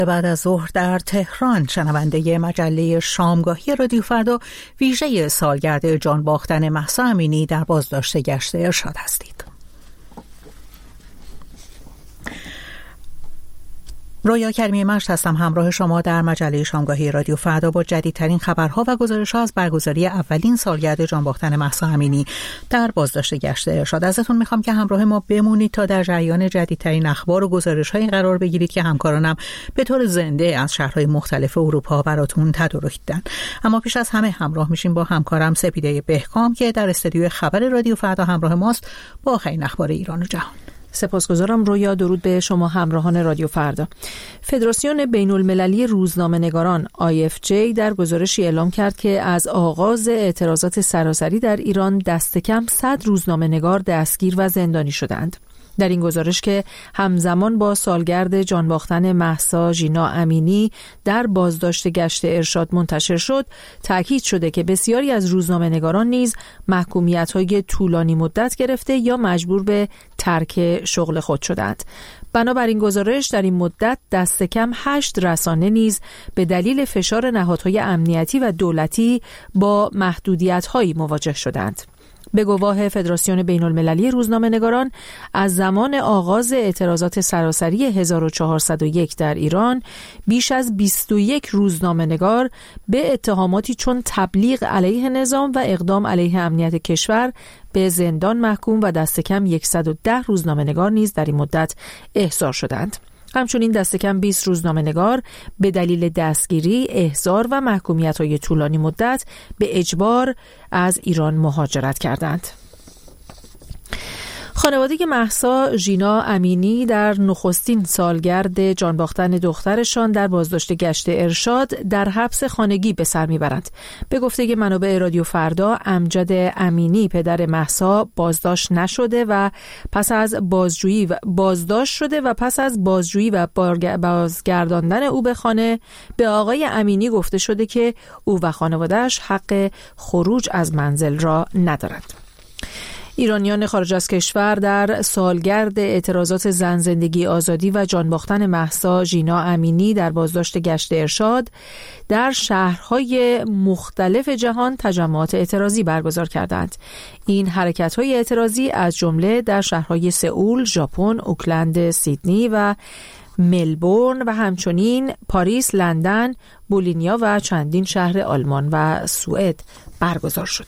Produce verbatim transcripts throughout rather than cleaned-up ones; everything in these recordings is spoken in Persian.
بعد از ظهر در تهران شنونده مجله شامگاهی رادیو فردا ویژه سالگرد جان باختن مهسا امینی در بازداشت گشت ارشاد هستید. رویا کریمی مجد هستم، همراه شما در مجله شامگاهی رادیو فردا با جدیدترین خبرها و گزارش‌ها از برگزاری اولین سالگرد جان باختن مهسا امینی در بازداشت گشت ارشاد. ازتون میخوام که همراه ما بمونید تا در جریان جدیدترین اخبار و گزارش‌های قرار بگیرید که همکارانم به طور زنده از شهرهای مختلف اروپا براتون تدارک دیدن. اما پیش از همه همراه میشیم با همکارم سپیده بهکام که در استودیو خبر رادیو فردا همراه ماست با آخرین اخبار ایران و جهان. سپاسگزارم رویا. درود به شما همراهان رادیو فردا. فدراسیون بین المللی روزنامه‌نگاران آی اف جی در گزارشی اعلام کرد که از آغاز اعتراضات سراسری در ایران دست کم صد روزنامه‌نگار دستگیر و زندانی شدند. در این گزارش که همزمان با سالگرد جان باختن مهسا ژینا امینی در بازداشت گشت ارشاد منتشر شد، تاکید شده که بسیاری از روزنامه‌نگاران نیز محکومیت‌های طولانی مدت گرفته یا مجبور به ترک شغل خود شدند. بنابراین گزارش در این مدت دست کم هشت رسانه نیز به دلیل فشار نهادهای امنیتی و دولتی با محدودیت‌هایی مواجه شدند. به گواه فدراسیون بین المللی روزنامه‌نگاران، از زمان آغاز اعتراضات سراسری هزار و چهارصد و یک در ایران، بیش از بیست و یک روزنامه‌نگار به اتهاماتی چون تبلیغ علیه نظام و اقدام علیه امنیت کشور به زندان محکوم و دست کم صد و ده روزنامه‌نگار نیز در این مدت احضار شدند. همچنین دست کم بیست روزنامه‌نگار به دلیل دستگیری، احضار و محکومیت‌های طولانی مدت به اجبار از ایران مهاجرت کردند. خانواده مهسا ژینا امینی در نخستین سالگرد جان باختن دخترشان در بازداشت گشت ارشاد در حبس خانگی به سر میبرند. به گفته منابع رادیو فردا، امجد امینی پدر مهسا بازداشت نشده و پس از بازجویی و بازداشت شده و پس از بازجویی و بازگرداندن او به خانه به آقای امینی گفته شده که او و خانواده‌اش حق خروج از منزل را ندارند. ایرانیان خارج از کشور در سالگرد اعتراضات زن زندگی آزادی و جان باختن مهسا ژینا امینی در بازداشت گشت ارشاد در شهرهای مختلف جهان تجمعات اعتراضی برگزار کردند. این حرکت‌های اعتراضی از جمله در شهرهای سئول، ژاپن، اوکلند، سیدنی و ملبورن و همچنین پاریس، لندن، بولونیا و چندین شهر آلمان و سوئد برگزار شد.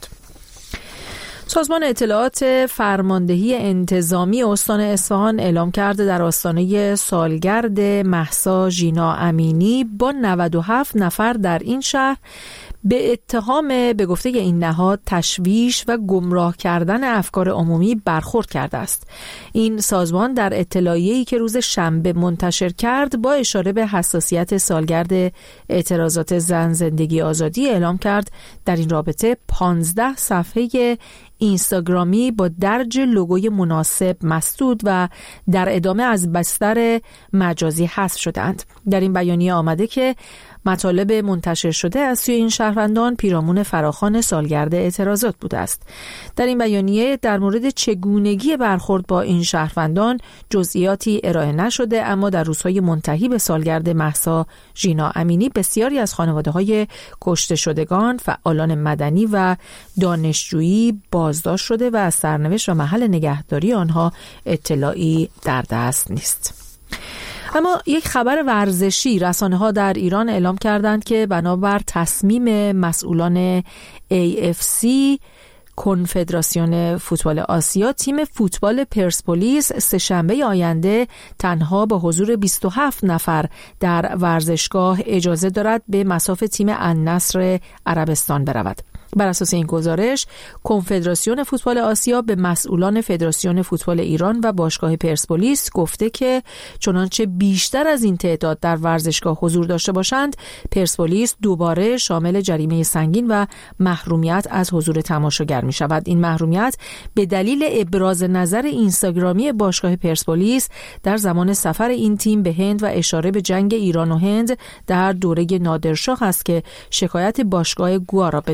سازمان اطلاعات فرماندهی انتظامی استان اصفهان اعلام کرده در آستانه سالگرد مهسا ژینا امینی با نود و هفت نفر در این شهر به اتهام به گفته این نهاد تشویش و گمراه کردن افکار عمومی برخورد کرده است. این سازمان در اطلاعیه‌ای که روز شنبه منتشر کرد با اشاره به حساسیت سالگرد اعتراضات زن زندگی آزادی اعلام کرد در این رابطه پانزده صفحه اینستاگرامی با درج لوگوی مناسب مسدود و در ادامه از بستر مجازی حذف شدند. در این بیانیه آمده که مطالب منتشر شده از سوی این شهروندان پیرامون فراخوان سالگرد اعتراضات بوده است. در این بیانیه در مورد چگونگی برخورد با این شهروندان جزئیاتی ارائه نشده، اما در روزهای منتهی به سالگرد مهسا ژینا امینی بسیاری از خانواده‌های کشته شدگان، فعالان مدنی و دانشجویی بازداشت شده و از سرنوشت و محل نگهداری آنها اطلاعی در دست نیست. اما یک خبر ورزشی، رسانه‌ها در ایران اعلام کردند که بنابر تصمیم مسئولان ای اف سی کنفدراسیون فوتبال آسیا، تیم فوتبال پرسپولیس سه‌شنبه آینده تنها با حضور بیست و هفت نفر در ورزشگاه اجازه دارد به مصاف تیم النصر عربستان برود. بر اساس این گزارش، کنفدراسیون فوتبال آسیا به مسئولان فدراسیون فوتبال ایران و باشگاه پرسپولیس گفته که چنانچه بیشتر از این تعداد در ورزشگاه حضور داشته باشند، پرسپولیس دوباره شامل جریمه سنگین و محرومیت از حضور تماشاگر می شود. این محرومیت به دلیل ابراز نظر اینستاگرامی باشگاه پرسپولیس در زمان سفر این تیم به هند و اشاره به جنگ ایران و هند در دوره نادرشاه است که شکایت باشگاه گوا را به دنبال داشت.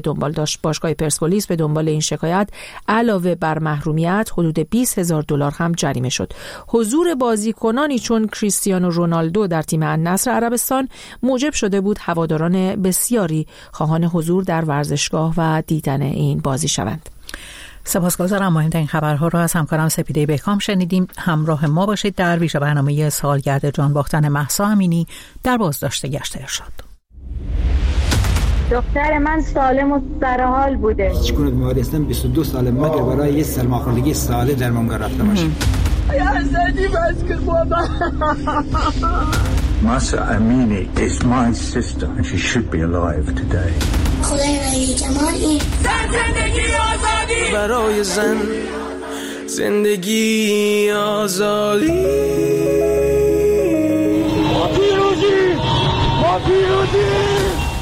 داشت. باشگاه پرسپولیس به دنبال این شکایت علاوه بر محرومیت حدود بیست هزار دلار هم جریمه شد. حضور بازیکنانی چون کریستیانو رونالدو در تیم النصر عربستان موجب شده بود هواداران بسیاری خواهان حضور در ورزشگاه و دیدن این بازی شوند. سپاسگزارم. مهمترین خبرها را از همکارم سپیده بهکام شنیدیم. همراه ما باشید در ویژه برنامه سالگرد جانباختن مهسا امینی در بازداشت گشت ارشاد. دختر من سالم و سرحال بوده. هیچ گونه بیماری هستم بیست و دو سال مگر برای یه سرماخوردگی ساده درمانگاه رفته باشم. یا زدی بس کن بابا. Mahsa Amini is my sister and she should be alive today. خدای ولی جمالی زندگی آزادی برای زن زندگی آزادی ما پیروزی ما پیروزی.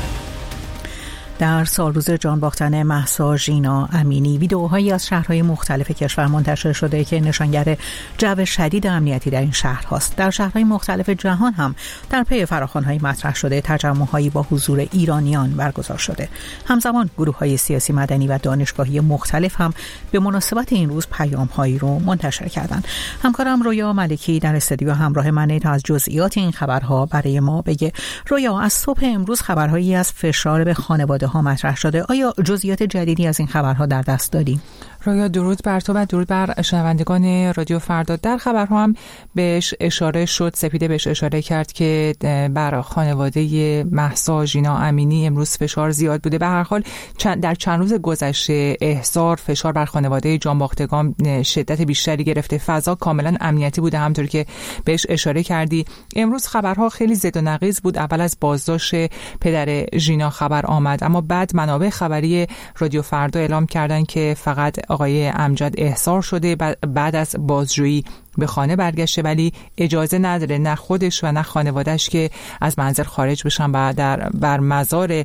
در سالروز جانباختن مهسا ژینا امینی ویدئوهایی از شهرهای مختلف کشور منتشر شده که نشانگر جو شدید امنیتی در این شهرهاست. در شهرهای مختلف جهان هم در پی فراخوان‌های مطرح شده تجمع‌هایی با حضور ایرانیان برگزار شده. همزمان گروه‌های سیاسی مدنی و دانشگاهی مختلف هم به مناسبت این روز پیام‌هایی رو منتشر کردند. همکارم رویا ملکی در استودیو همراه منه تا از جزئیات این خبرها برای ما بگه. رویا، از صبح امروز خبرهایی از فشار به خانواده ها مطرح شده. آیا جزئیات جدیدی از این خبرها در دست داریم؟ رویا، درود بر تو و درود بر شنوندگان رادیو فردا. در خبرها هم بهش اشاره شد، سپیده بهش اشاره کرد که بر خانواده مهسا ژینا امینی امروز فشار زیاد بوده. به هر حال در چند روز گذشته احضار فشار بر خانواده جانباختگان شدت بیشتری گرفته. فضا کاملا امنیتی بوده همونطور که بهش اشاره کردی. امروز خبرها خیلی زد و نقیض بود. اول از بازداشت پدر ژینا خبر آمد، اما بعد منابع خبری رادیو فردا اعلام کردن که فقط آقای امجد احضار شده، بعد از بازجویی به خانه برگشته، ولی اجازه نداره نه خودش و نه خانواده‌اش که از منزل خارج بشن و در بر مزار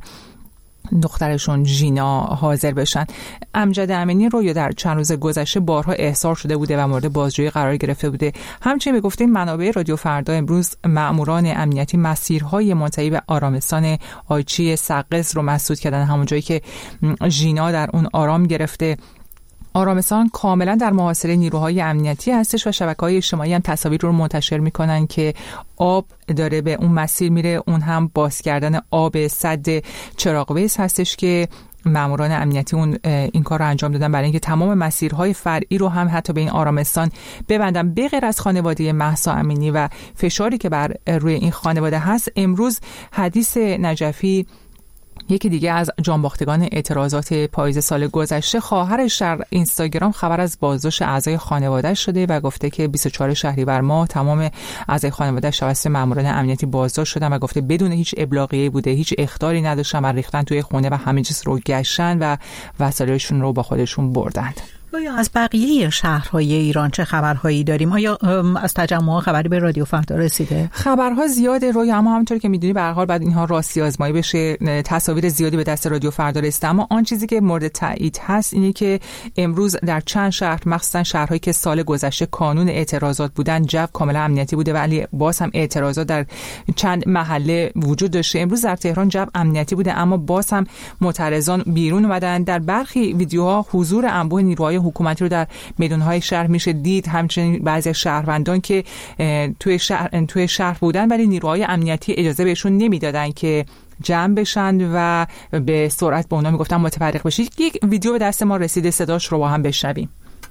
دخترشون ژینا حاضر بشن. امجد امینی رو یا در چند روز گذشته بارها احضار شده بوده و مورد بازجویی قرار گرفته بوده. همچنین به گفته منابع رادیو فردا امروز مأموران امنیتی مسیرهای منتهی به آرامستان آیچی سقز رو مسدود کردن، همون جایی که ژینا در اون آرام گرفته. آرامستان کاملا در محاصره نیروهای امنیتی هستش و شبکه‌های اجتماعی هم تصاویر رو منتشر میکنن که آب داره به اون مسیر میره. اون هم باز کردن آب سد چراغ‌ویس هستش که ماموران امنیتی اون این کار رو انجام دادن برای اینکه تمام مسیرهای فرعی رو هم حتی به این آرامستان ببندن. به غیر از خانواده مهسا امینی و فشاری که بر روی این خانواده هست، امروز حدیث نجفی، یکی دیگه از جانباختگان اعتراضات پاییز سال گذشته، خواهرش در اینستاگرام خبر از بازداشت اعضای خانواده‌اش شده و گفته که بیست و چهارم شهریور ماه تمام اعضای خانواده‌اش توسط ماموران امنیتی بازداشت شدن و گفته بدون هیچ ابلاغیه‌ای بوده، هیچ اخطاری نداشتن و ریختن توی خونه و همه چیز رو گشتن و وسایلشون رو با خودشون بردند. آیا از بقیه شهرهای ایران چه خبرهایی داریم؟ آیا از تجمع خبری به رادیو فردا رسیده؟ خبرها زیاده رویا، اما همونطور که میدونی به هر حال بعد اینها راستی آزمایی بشه. تصاویر زیادی به دست رادیو فردا رسیده، اما آن چیزی که مورد تایید هست اینه که امروز در چند شهر، مخصوصا شهرهایی که سال گذشته کانون اعتراضات بودن، جو کاملا امنیتی بوده ولی باز هم اعتراضات در چند محله وجود داشته. امروز در تهران جو امنیتی بوده اما باز هم معترضان بیرون اومدن. در برخی ویدیوها حضور انبوه نیروهای حکومتی رو در میدان‌های شهر میشه دید. همچنین بعضی از شهروندان که توی شهر توی شهر بودن ولی نیروهای امنیتی اجازه بهشون نمیدادن که جمع بشن و به سرعت به اونا میگفتن متفرق بشید. یک ویدیو به دست ما رسیده، صداش رو با هم بشنویم.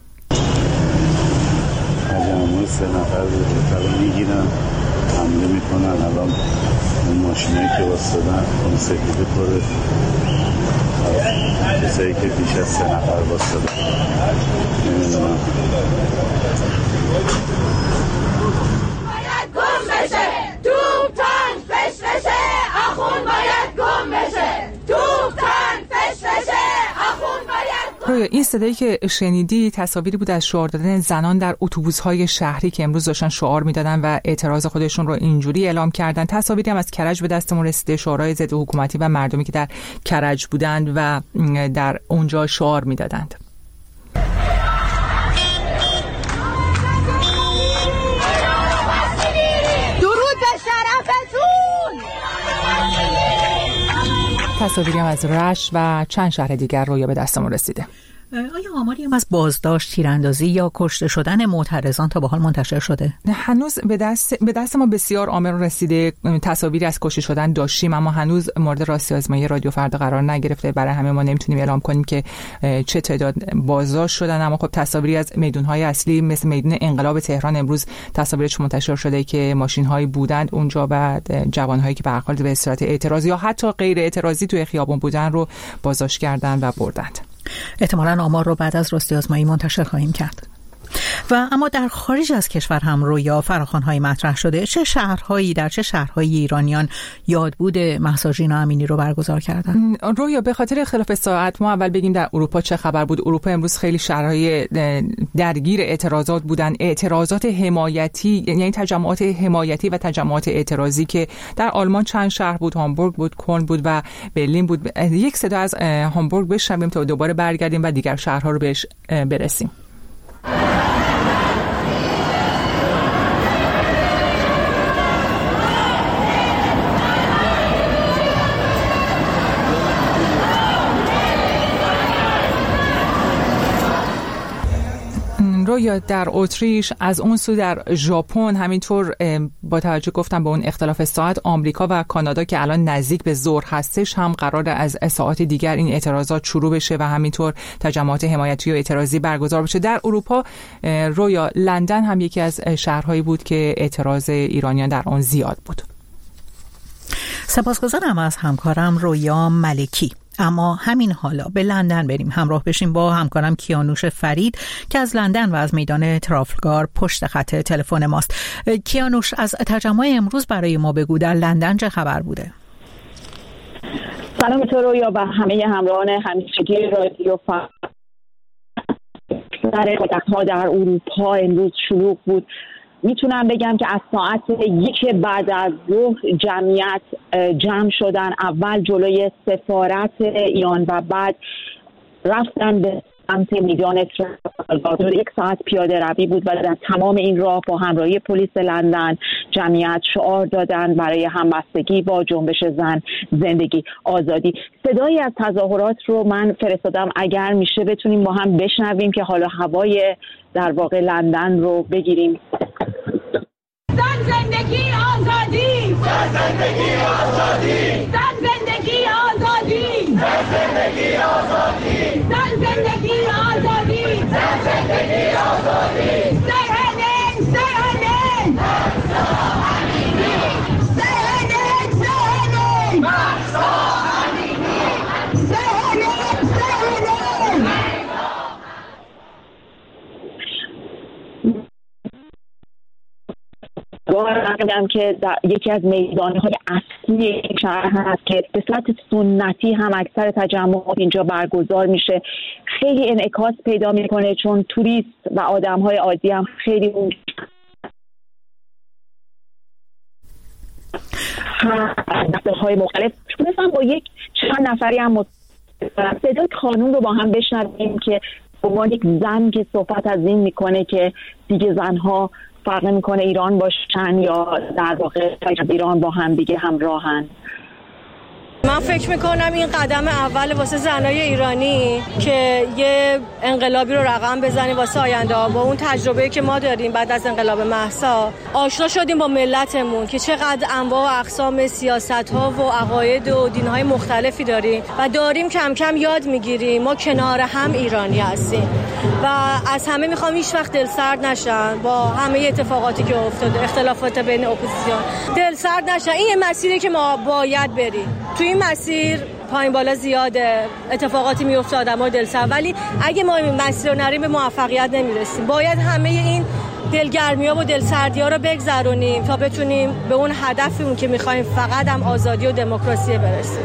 تجمع سه نفر رو میگیرن، حمله میکنن. الان اون ماشینایی که واسدن اون سکیده پره، کسایی که بیش از سه نفر واسدن نمیدونم. باید گم بشه، توپ تن فش بشه، آخون باید گم بشه، توپ تن فش بشه، آخون باید گم. رویا، این صدایی که شنیدی تصاویری بود از شعار دادن زنان در اتوبوس‌های شهری که امروز داشتن شعار میدادن و اعتراض خودشون رو اینجوری اعلام کردن. تصاویری هم از کرج به دستمون رسیده، شعارهای ضد حکومتی و مردمی که در کرج بودند و در اونجا شعار میدادند. درود به شرفتون. تصاویری هم از رشت و چند شهر دیگر رویا به دستمون رسیده. آیا آماری هم از بازداشت، تیراندازی یا کشته شدن معترضان تا به حال منتشر شده؟ هنوز به دست به دست ما بسیار آمار رسیده، تصاویری از کشته شدن داشتیم، اما هنوز مورد راستی آزمایی رادیو فردا قرار نگرفته. برای همه ما نمیتونیم اعلام کنیم که چه تعداد بازداشت شدن، اما خب تصاویری از میدان‌های اصلی مثل میدان انقلاب تهران امروز تصاویرش منتشر شده که ماشین‌هایی بودند اونجا و جوان‌هایی که برخورد به اصطلاح اعتراضی یا حتی غیر اعتراضی توی خیابان بودن رو بازداشت کردند و بردند. احتمالاً آمار رو بعد از راستی آزمایی منتشر خواهیم کرد. و اما در خارج از کشور هم رویا فراخوان‌های مطرح شده. چه شهرهایی در چه شهرهای ایرانیان یادبود مهسا ژینا امینی رو برگزار کردن؟ رویا به خاطر اختلاف ساعت ما اول بگیم در اروپا چه خبر بود. اروپا امروز خیلی شهرهای درگیر اعتراضات بودن، اعتراضات حمایتی، یعنی تجمعات حمایتی و تجمعات اعتراضی که در آلمان چند شهر بود، هامبورگ بود، کلن بود و برلین بود. یک صدا از هامبورگ بشنویم تا دوباره برگردیم و دیگر شهرها رو بهش برسیم. رویا در اتریش، از اون سو در ژاپن، همینطور با توجه گفتم به اون اختلاف ساعت، آمریکا و کانادا که الان نزدیک به ظهر هستش هم قرار از ساعات دیگر این اعتراضات شروع بشه و همینطور تجمعات حمایتی و اعتراضی برگزار بشه. در اروپا رویا لندن هم یکی از شهرهایی بود که اعتراض ایرانیان در آن زیاد بود. سپاسگزارم از همکارم رویا ملکی. اما همین حالا به لندن بریم، همراه بشیم با همکارم کیانوش فرید که از لندن و از میدان ترافالگار پشت خط تلفن ماست. کیانوش، از تجمع امروز برای ما بگو، در لندن چه خبر بوده؟ سلام تو رویا و همه همراهان همیشگی رادیو فردا. ها در اروپا امروز شلوغ بود. میتونم بگم که از ساعت یک بعد از ظهر جمعیت جمع شدن، اول جلوی سفارت ایران و بعد رفتن به سمت میدان ترافالگار. یک ساعت پیاده روی بود و در تمام این راه با همراهی پلیس لندن جمعیت شعار دادن برای همبستگی با جنبش زن، زندگی، آزادی. صدایی از تظاهرات رو من فرستادم، اگر میشه بتونیم با هم بشنویم که حالا هوای در واقع لندن رو بگیریم. زن زندگی آزادی، زن زندگی آزادی، زن زندگی آزادی، زن زندگی آزادی، زن زندگی آزادی، زن زندگی آزادی. سهنن سهنن مهسا امینی، سهنن سهنن مهسا امینی، سهنن سهنن. میگم که یکی از میدانهای اصلی این شهر هست که به صورت سنتی هم اکثر تجمعات اینجا برگزار میشه. خیلی انعکاس پیدا میکنه چون توریست و آدمهای عادی هم خیلی اون های مختلف تونستم با یک چند نفری هم صدای خانوم رو با هم بشنویم که به عنوان یک زن که صحبت از این میکنه که دیگه زنها فرق نمیکنه ایران باشن یا در واقع ایران با هم دیگه همراهن. من فکر میکنم این قدم اول واسه زنای ایرانی که یه انقلابی رو رقم بزنیم واسه آینده ها. با اون تجربه‌ای که ما داریم بعد از انقلاب مهسا آشنا شدیم با ملتمون که چقدر انواع و اقسام سیاست‌ها و عقاید و دین‌های مختلفی داریم و داریم کم کم یاد میگیریم ما کنار هم ایرانی هستیم و از همه میخوام هیچ وقت دلسرد نشن با همه اتفاقاتی که افتاده، اختلافات بین اپوزیسیون. دلسرد نشن، این یه مسیری که ما باید بریم. تو این مسیر پایین بالا زیاده، اتفاقاتی میفته، آدم‌ها دلسرد، ولی اگه ما این مسیر رو نریم به موفقیت نمیرسیم. باید همه این دلگرمی‌ها و دلسردی‌ها رو بگذرونیم تا بتونیم به اون هدفمون که می‌خوایم، فقط هم آزادی و دموکراسی برسیم.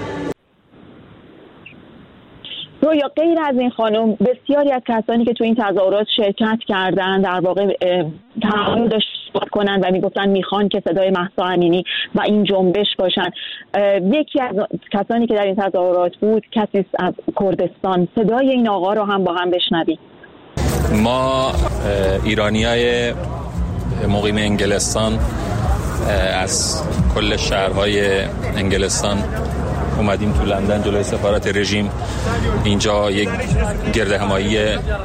رویا، غیر از این خانم بسیاری از کسانی که تو این تظاهرات شرکت کردن در واقع تعهد داشتن کنن و میگفتن میخوان که صدای مهسا امینی و این جنبش باشن. یکی از کسانی که در این تظاهرات بود کسی از کردستان. صدای این آقا رو هم با هم بشنویم. ما ایرانیای مقیم انگلستان از کل شهرهای انگلستان اومدیم تو لندن جلوی سفارت رژیم اینجا یک گرد همایی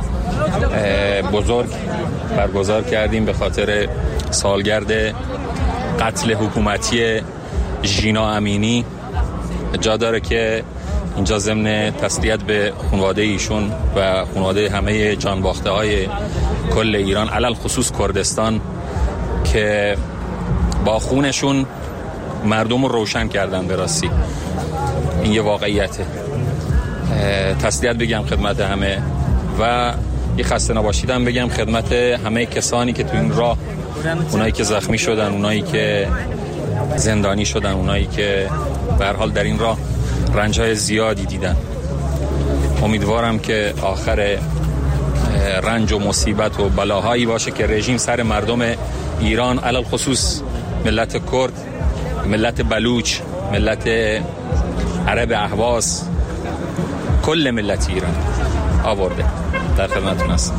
بزرگ برگزار کردیم به خاطر سالگرد قتل حکومتی ژینا امینی. جا داره که اینجا ضمن تسلیت به خانواده ایشون و خانواده همه جانباخته های کل ایران، علل خصوص کردستان که با خونشون مردم رو روشن کردن، به راستی این یه واقعیته. تسلیت بگم خدمت همه و یه خسته نباشیدم بگم خدمت همه کسانی که تو این راه، اونایی که زخمی شدن، اونایی که زندانی شدن، اونایی که به هر حال در این راه رنج‌های زیادی دیدن. امیدوارم که آخر رنج و مصیبت و بلاهایی باشه که رژیم سر مردم ایران، علل خصوص ملت کرد، ملت بلوچ، ملت عرب اهواز، کل ملت ایران آورده. در خدمتتون هستم.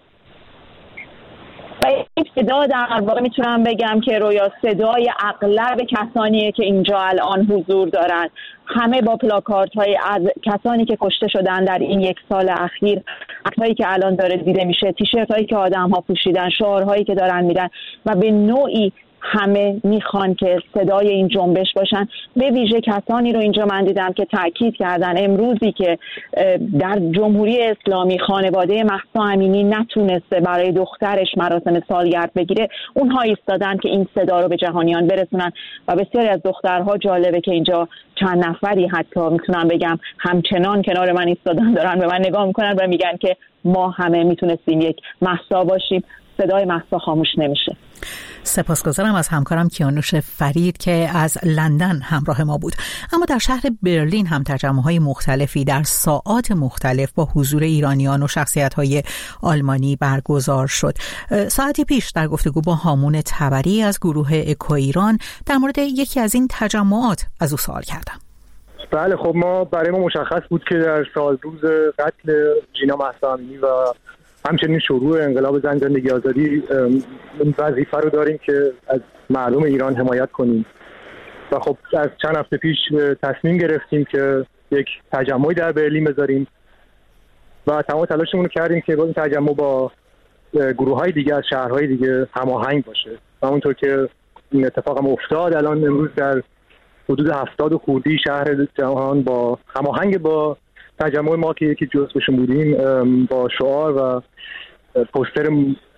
صدا در واقع میتونم بگم که رویا صدای اغلب کسانیه که اینجا الان حضور دارند. همه با پلاکارت های از کسانی که کشته شدن در این یک سال اخیر، عکسایی که الان داره دیده میشه، تیشرت هایی که آدم ها پوشیدن، شعارهایی که دارن میدن و به نوعی همه میخوان که صدای این جنبش باشن. به ویژه کسانی رو اینجا من دیدم که تاکید کردن امروزی که در جمهوری اسلامی خانواده مهسا امینی نتونسته برای دخترش مراسم سالگرد بگیره، اونها ایستادن که این صدا رو به جهانیان برسونن و بسیاری از دخترها، جالبه که اینجا چند نفری حتی میتونم بگم همچنان کنار من ایستادن، دارن به من نگاه میکنن و میگن که ما همه میتونستیم یک مهسا باشیم. صدای مهسا خاموش نمیشه. سپاسگزارم از همکارم کیانوش فرید که از لندن همراه ما بود. اما در شهر برلین هم تجمع‌های مختلفی در ساعات مختلف با حضور ایرانیان و شخصیت‌های آلمانی برگزار شد. ساعتی پیش در گفتگو با هامون طبری از گروه اکو ایران در مورد یکی از این تجمعات از او سوال کردم. بله، خب ما برای ما مشخص بود که در سال روز قتل ژینا مهسا امینی و همچنین شروع انقلاب زن زندگی آزادی این وظیفه رو داریم که از مردم ایران حمایت کنیم و خب از چند هفته پیش تصمیم گرفتیم که یک تجمعی در برلین بذاریم و تمام تلاشمون رو کردیم که با این تجمع با گروه‌های دیگه از شهرهای دیگه هماهنگ باشه و اونطور که این اتفاق هم افتاد، الان امروز در حدود هفتاد و خوردی شهر جهان با هماهنگ با تجمع ما که یکی جزوشون بودیم با شعار و پوستر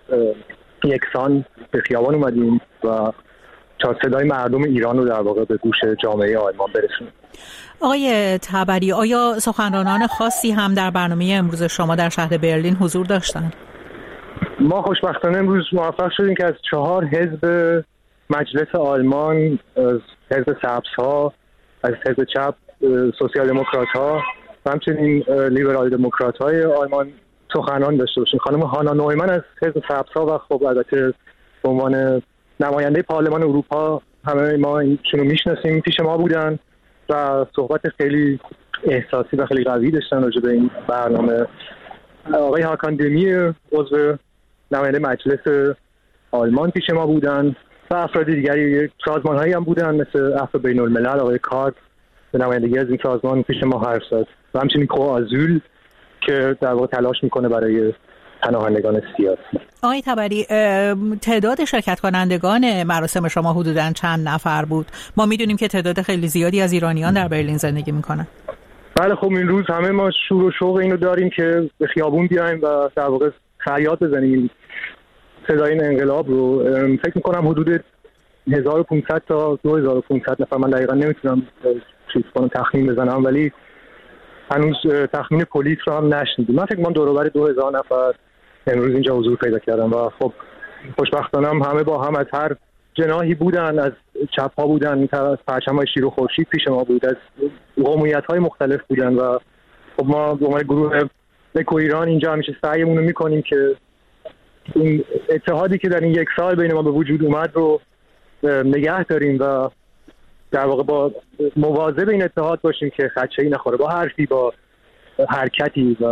یکسان به خیابان اومدیم و تا صدای مردم ایران رو در واقع به گوش جامعه آلمان برسونیم. آقای طبری، آیا سخنرانان خاصی هم در برنامه امروز شما در شهر برلین حضور داشتند؟ ما خوشبختانه امروز موفق شدیم که از چهار حزب مجلس آلمان، از حزب سبزها، از حزب چپ سوسیال دموکرات ها و همچنین لیبرال دموکرات های آلمان سخنران داشته باشیم. خانم هانا نویمن از حزب سبزها و خب البته به عنوان نماینده پارلمان اروپا همه ما ایشونو میشناسیم، پیش ما بودن و صحبت خیلی احساسی و خیلی قوی داشتن راجع به این برنامه. آقای هاکان دمیر عضو نماینده مجلس آلمان پیش ما بودن و افراد دیگری، سازمان‌هایی هم بودن مثل عفو بین الملل، آقای کارت به نمایندگی از این سازمان پیش ما حرف زد و همچنین کوآزول که در واقع تلاش میکنه برای پناهندگان سیاسی. آقای طبری، تعداد شرکت کنندگان مراسم شما حدوداً چند نفر بود؟ ما میدونیم که تعداد خیلی زیادی از ایرانیان در برلین زندگی میکنن. بله، خب این روز همه ما شور و شوق اینو داریم که به خیابون بیایم و در واقع فریاد بزنیم صدای این انقلاب رو. فکر میکنم حدود هزار و پانصد تا دو هزار و پانصد نفر، من دقیقا نمیتونم چیز کنم تخمین بزنم، ولی هنوز تخمین پلیس رو هم نشنیدیم. من فکر میکنم دور و بر دو هزار نفر امروز اینجا حضور پیدا کردن و خب خوشبختانه هم همه با هم از هر جناحی بودن، از چپ ها بودن، از پرچم‌های شیر و خورشید پیش ما بود، از قومیت‌های مختلف بودن و خب ما به عنوان گروه اکو ایران اینجا همیشه سعیمون رو می‌کنیم که این اتحادی که در این یک سال بین ما به وجود اومد رو نگه داریم و در واقع با مواظب این اتحاد باشیم که خدشه‌ای نخوره با حرفی، با حرکتی و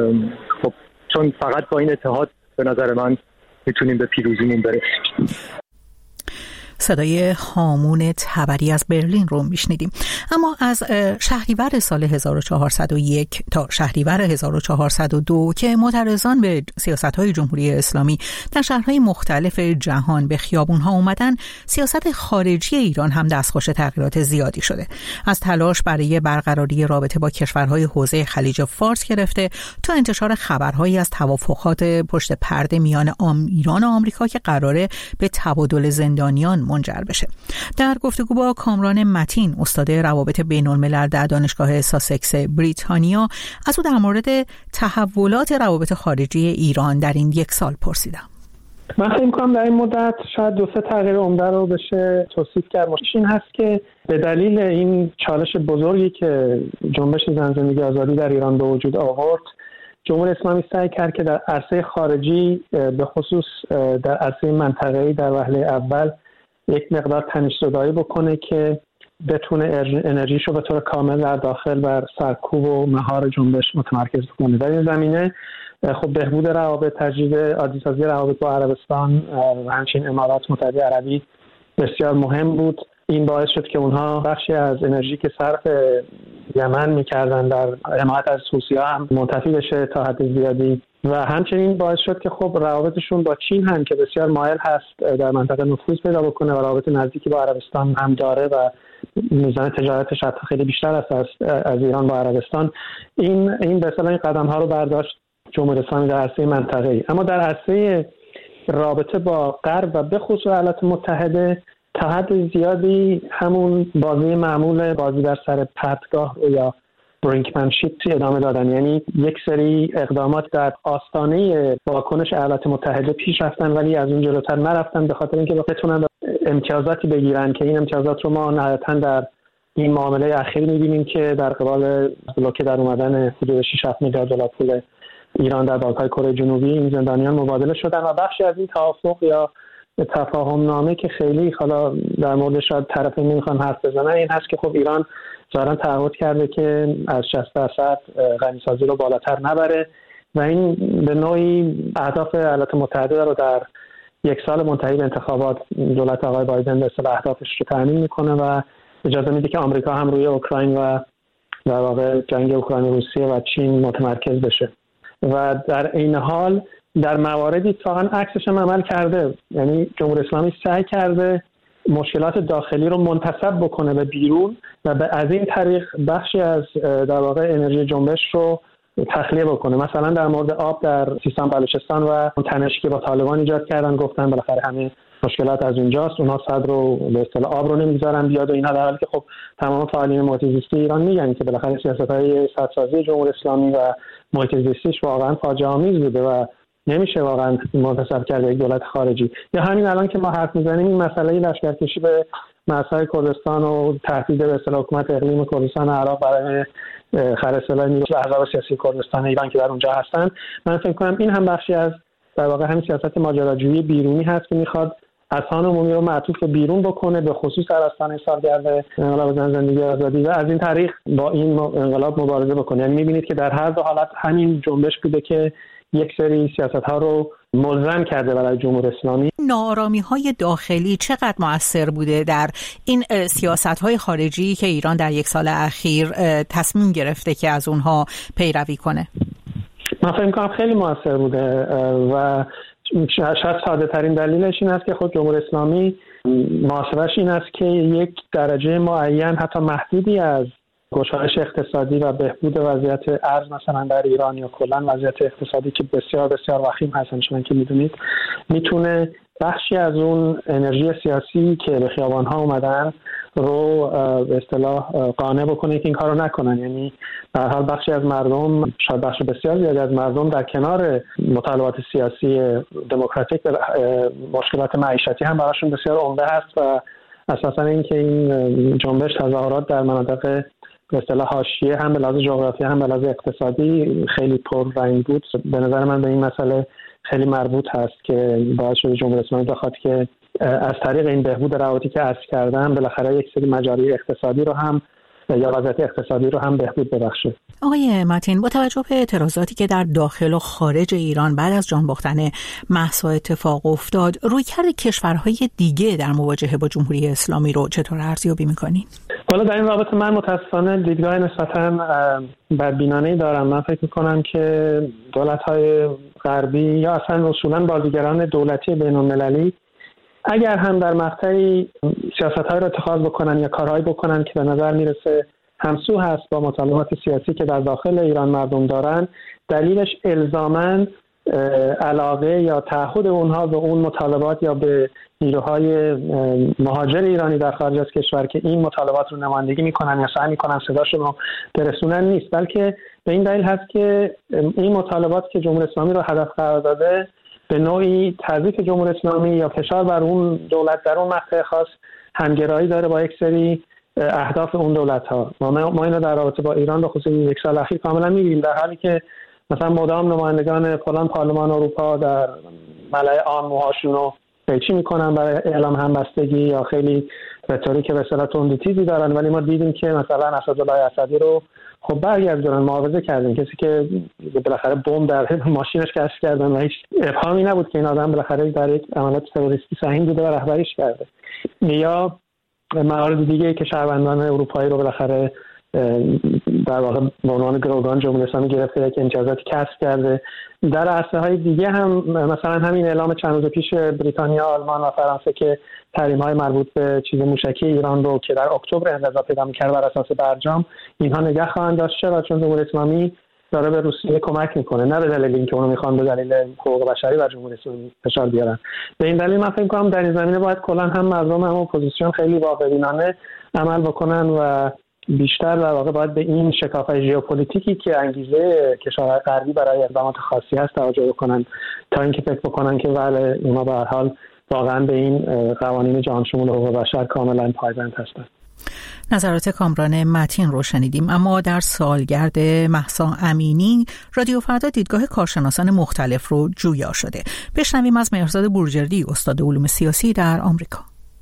خب چون فقط با این اتحاد به نظر من میتونیم به پیروزیمون برسیم. صدای هامون تبری از برلین رو میشنیدیم. اما از شهریور سال هزار و چهارصد و یک تا شهریور هزار و چهارصد و دو که معترضان به سیاست‌های جمهوری اسلامی در شهرهای مختلف جهان به خیابون‌ها اومدن، سیاست خارجی ایران هم دستخوش تغییرات زیادی شده. از تلاش برای برقراری رابطه با کشورهای حوزه خلیج فارس گرفته تا انتشار خبرهایی از توافقات پشت پرده میان ایران و آمریکا که قراره به تبادل زندانیان منجر بشه. در گفتگو با کامران متین، استاد روابط بین‌الملل در دانشگاه ساسکس بریتانیا، از او در مورد تحولات روابط خارجی ایران در این یک سال پرسیدم. من فکر می‌کنم در این مدت شاید دو سه تغییر عمده رو بشه توصیف کرد. این هست که به دلیل این چالش بزرگی که جنبش زن زندگی آزادی در ایران به وجود آورد، جمهوری اسلامی سعی کرد که در عرصه خارجی به خصوص در عرصه منطقه‌ای در وهله اول یک مقدار تنش‌زدایی بکنه که بتونه انرژیش رو به طور کامل در داخل بر سرکوب و مهار جنبش متمرکز کنه. در این زمینه خب بهبود روابط، تجدید عادی‌سازی روابط با عربستان و همچنین امارات متحده عربی بسیار مهم بود. این باعث شد که اونها بخشی از انرژی که صرف یمن می‌کردن در حمایت از حوثی‌ها هم منتفی بشه تا حد زیادی، و همچنین باعث شد که خب روابطشون با چین هم که بسیار مایل هست در منطقه نفوذ پیدا بکنه و روابط نزدیکی با عربستان هم داره و میزان تجارتش حتی خیلی بیشتر است از, از ایران با عربستان، این این به اصطلاح این قدم‌ها رو برداشت جمهوری اسلامی در عرصه منطقه‌ای. اما در عرصه رابطه با غرب و به خصوص ایالات متحده تا حد زیادی همون بازی معمول بازی در سر پرتگاه یا برینکمنشیپ ادامه دادن، یعنی یک سری اقدامات در آستانه واکنش ایالات متحده پیش رفتن ولی از اون جلوتر نرفتن به خاطر اینکه بتونن امتیازاتی بگیرن که این امتیازات رو ما نهایتاً در این معامله اخیر می‌بینیم که در قبال بلوکه در اومدن حدود شش هفت میلیارد دلار پول ایران در بانک‌های کره جنوبی این زندانیان مبادله شدن و بخشی از این توافق یا تفاهم نامه که خیلی حالا در مورد شاید طرفین نمیخوان حرف بزنن این هست که خب ایران ظاهراً تعهد کرده که از شصت درصد غنیسازی رو بالاتر نبره و این به نوعی اهداف ایالات متحده رو در یک سال منتهی به انتخابات دولت آقای بایدن به اصطلاح اهدافش رو تامین میکنه و اجازه میده که آمریکا هم روی اوکراین و در واقع جنگ اوکراین روسیه و چین متمرکز بشه و در این حال در مواردی واقعا عکسش هم عمل کرده. یعنی جمهوری اسلامی سعی کرده مشکلات داخلی رو منتسب بکنه به بیرون و به از این طریق بخشی از در واقع انرژی جنبش رو تخلیه بکنه. مثلا در مورد آب در سیستان بلوچستان و تنشی که با طالبان ایجاد کردن، گفتن بالاخره همه مشکلات از اونجاست، اونها صد رو به اصطلاح آب رو نمیذارن بیاد و اینا، در حالی که خب تمام فعالین محیط زیستی ایران میگن که بالاخره سیاست‌های سدسازی جمهوری اسلامی و محیط زیستیش واقعا فاجعه آمیز بوده و نمیشه واقعا منتسب کرد یک دولت خارجی. یا همین الان که ما حرف میزنیم این مسئله لشکرکشی به مرزهای کردستان و تهدید به اصطلاح حکومت اقلیم کردستان عراق برای خرج سلاح نیروی احزاب سیاسی کردستان ایران که در اونجا هستن، من فکر کنم این هم بخشی از در واقع همین سیاست ماجراجویی بیرونی هست که میخواد اذهان عمومی رو معطوف به بیرون بکنه، به خصوص در آستانه سالگرد انقلاب زن زندگی آزادی، و از این طریق با این انقلاب مبارزه بکنه. یعنی میبینید که در هر دو حالت همین جنبش بوده که یک سری سیاست‌ها رو ملزم کرده برای جمهوری اسلامی. ناآرامی‌های داخلی چقدر مؤثر بوده در این سیاست‌های خارجی که ایران در یک سال اخیر تصمیم گرفته که از اونها پیروی کنه؟ من فکر می‌کنم خیلی مؤثر بوده و شاید ساده ترین دلیلش این است که خود جمهوری اسلامی محاسبه‌اش این است که یک درجه معین حتی محدودی از گشایش اقتصادی و بهبود وضعیت ارز مثلا در ایران یا کلا وضعیت اقتصادی که بسیار بسیار وخیم هستن چون که میدونید میتونه بخشی از اون انرژی سیاسی که به خیابان‌ها اومدن رو به اصطلاح قانع بکنه که این کارو نکنن. یعنی در حال بخشی از مردم، شاید بخش بسیار زیادی از مردم در کنار مطالبات سیاسی دموکراتیک مشکلات معیشتی هم براشون بسیار عمده هست و اساساً اینکه این جنبش تظاهرات در مناطق به اصطلاح حاشیه هم به لحاظ جغرافی هم به لحاظ اقتصادی خیلی پررنگ بود. به نظر من به این مسئله خیلی مربوط هست که باعث شده جمهوری اسلامی بخواد که از طریق این بهبود روابطی که عرض کردم بالاخره یک سری مجاری اقتصادی رو هم یا وضعیت اقتصادی رو هم بهبود ببخشه. آقای متین، با توجه به اعتراضاتی که در داخل و خارج ایران بعد از جان باختن مهسا اتفاق افتاد، رویکرد کشورهای دیگه در مواجهه با جمهوری اسلامی رو چطور ارزیابی می‌کنین؟ والا در این رابطه من متاسفانه دیدگاه نسبتاً بدبینانه‌ای دارم. من فکر می‌کنم که دولت‌های غربی یا اصلا اصولاً بازیگران دولتی بین‌المللی اگر هم در مقطعی سیاست‌های رو اتخاذ بکنن یا کارهایی بکنن که به نظر میرسه همسو هست با مطالبات سیاسی که در داخل ایران مردم دارن، دلیلش الزاماً علاقه یا تعهد اونها به اون مطالبات یا به نیروهای مهاجر ایرانی در خارج از کشور که این مطالبات رو نمایندگی میکنن یا سعی میکنن صداشون رو برسونن نیست، بلکه به این دلیل هست که این مطالبات که جمهوری اسلامی رو هدف قرار داده به نوعی تضعیف جمهوری اسلامی یا فشار بر اون دولت در اون مقطع خاص همگرایی داره با یک سری اهداف اون دولت ها. ما ما اینو در رابطه با ایران به خصوص یک سال اخیر کاملا می‌بینیم، در حالی که مثلا مدام نمایندگان فلان پارلمان اروپا در ملأ عام موهاشون رو قیچی میکنن برای اعلام همبستگی یا خیلی رتوریک به اصطلاح تندتیزی دارن، ولی ما دیدیم که مثلا اسدالله اسدی رو خب برگردونن محافظه کردن، کسی که بالاخره بمب در ماشینش کشف کردن و هیچ ابهامی نبود که این آدم بالاخره در یک عملیات تروریستی سهیم بوده و رهبریش کرده. یا موارد دیگه که شهروندان اروپایی رو بالاخره در واقع به عنوان گروگان جمهوری اسلامی گرفته که امتیازاتی کسب کرده. در عرصه‌های دیگه هم مثلا همین اعلام چند روز پیش بریتانیا، آلمان و فرانسه که تحریم‌های مربوط به چیز موشکی ایران رو که در اکتبر انقضا پیدا می‌کرد بر اساس برجام اینها نگه خواهند داشت. چرا؟ چون جمهوری اسلامی داره به روسیه کمک میکنه، نه به دلیل اینکه اونو میخوان به دلیل حقوق بشری بر جمهوری اسلامی فشار بیارن. به این دلیل من فکر می‌کنم در این زمینه باید کلا هم مردم هم اپوزیسیون خیلی واقع‌بینانه عمل بکنن و بیشتر در واقع باید به این شکاف‌های ژئوپلیتیکی که انگیزه کشورهای غربی برای اقدامات خاصی هست توجه بکنن تا اینکه فکر بکنن که بله اونا به هر حال واقعا به این قوانین جهان شمول حقوق بشر کاملا پایبند هستند. نظرات کامران متین رو شنیدیم. اما در سالگرد مهسا امینی رادیو فردا دیدگاه کارشناسان مختلف رو جویا شده. بشنویم از مهرزاد بورجردی، استاد علوم سیاسی در آمریکا.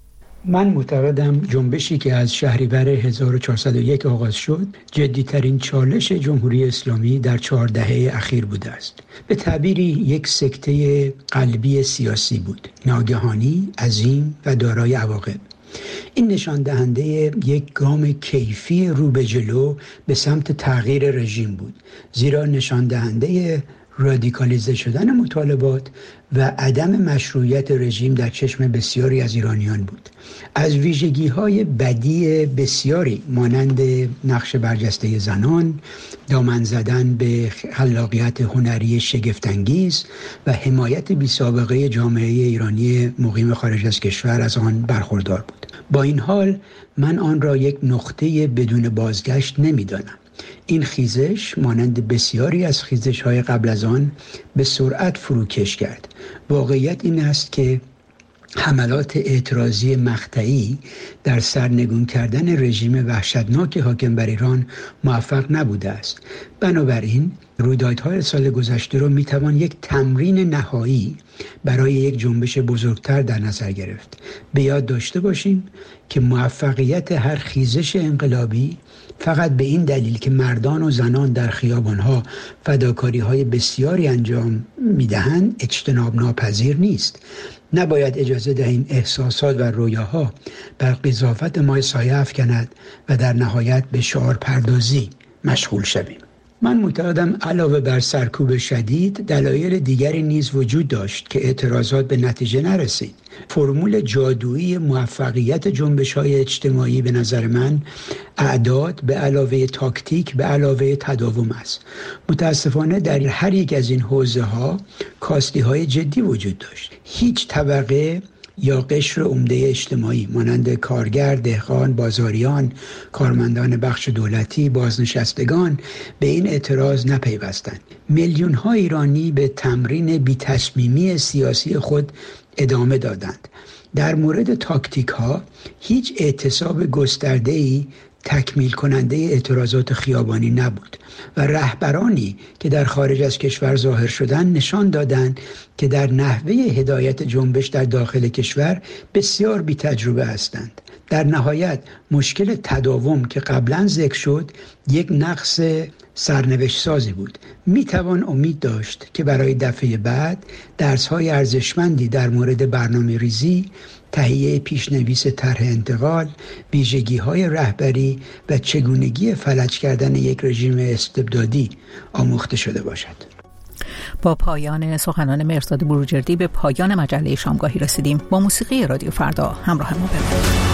من معتقدم جنبشی که از شهریور هزار و چهارصد و یک آغاز شد جدی‌ترین چالش جمهوری اسلامی در چهار دهه اخیر بوده است. به تعبیری یک سکته قلبی سیاسی بود، ناگهانی، عظیم و دارای عواقب. این نشان دهنده یک گام کیفی رو به جلو به سمت تغییر رژیم بود، زیرا نشان دهنده رادیکالیزه شدن مطالبات و عدم مشروعیت رژیم در چشم بسیاری از ایرانیان بود. از ویژگی‌های بدی بسیاری مانند نقش برجسته زنان، دامن زدن به خلاقیت هنری شگفت‌انگیز و حمایت بی‌سابقه جامعه ایرانی مقیم خارج از کشور از آن برخوردار بود. با این حال من آن را یک نقطه بدون بازگشت نمی‌دانم. این خیزش مانند بسیاری از خیزش‌های قبل از آن به سرعت فروکش کرد. واقعیت این است که حملات اعتراضی مقطعی در سرنگون کردن رژیم وحشتناک حاکم بر ایران موفق نبوده است. بنابراین رویدادهای سال گذشته را میتوان یک تمرین نهایی برای یک جنبش بزرگتر در نظر گرفت. به یاد داشته باشیم که موفقیت هر خیزش انقلابی فقط به این دلیل که مردان و زنان در خیابانها فداکاری‌های بسیاری انجام میدهند اجتناب ناپذیر نیست. نباید اجازه دهیم احساسات و رویاها بر قضاوت ما سایه افکند و در نهایت به شعار پردازی مشغول شویم. من معتقدم علاوه بر سرکوب شدید دلایل دیگری نیز وجود داشت که اعتراضات به نتیجه نرسید. فرمول جادویی موفقیت جنبش‌های اجتماعی به نظر من اعداد به علاوه تاکتیک به علاوه تداوم است. متاسفانه در هر یک از این حوزه‌ها کاستی‌های جدی وجود داشت. هیچ طبقه یا قشر عمده اجتماعی مانند کارگر، دهقان، بازاریان، کارمندان بخش دولتی، بازنشستگان به این اعتراض نپیوستند. میلیون ها ایرانی به تمرین بی‌تصمیمی سیاسی خود ادامه دادند. در مورد تاکتیک ها هیچ اعتصاب گسترده‌ای تکمیل کننده اعتراضات خیابانی نبود و رهبرانی که در خارج از کشور ظاهر شدند نشان دادند که در نحوه هدایت جنبش در داخل کشور بسیار بی تجربه هستند. در نهایت مشکل تداوم که قبلا ذکر شد یک نقص سرنوشت سازی بود. می توان امید داشت که برای دفعه بعد درس‌های ارزشمندی در مورد برنامه ریزی، تهیه پیشنویس طرح انتقال، ویژگی‌های رهبری و چگونگی فلج کردن یک رژیم استبدادی آموخته شده باشد. با پایان سخنان مهرزاد بروجردی به پایان مجله شامگاهی رسیدیم. با موسیقی رادیو فردا همراه ما بمانید.